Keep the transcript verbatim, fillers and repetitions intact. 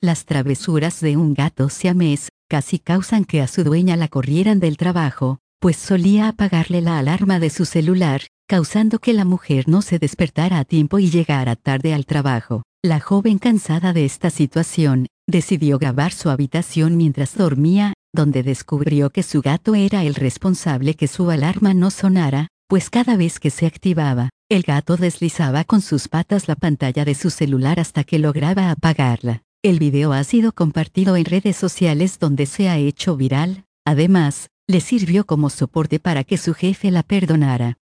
Las travesuras de un gato siamés casi causan que a su dueña la corrieran del trabajo, pues solía apagarle la alarma de su celular, causando que la mujer no se despertara a tiempo y llegara tarde al trabajo. La joven, cansada de esta situación, decidió grabar su habitación mientras dormía, donde descubrió que su gato era el responsable que su alarma no sonara, pues cada vez que se activaba, el gato deslizaba con sus patas la pantalla de su celular hasta que lograba apagarla. El video ha sido compartido en redes sociales donde se ha hecho viral. Además, le sirvió como soporte para que su jefe la perdonara.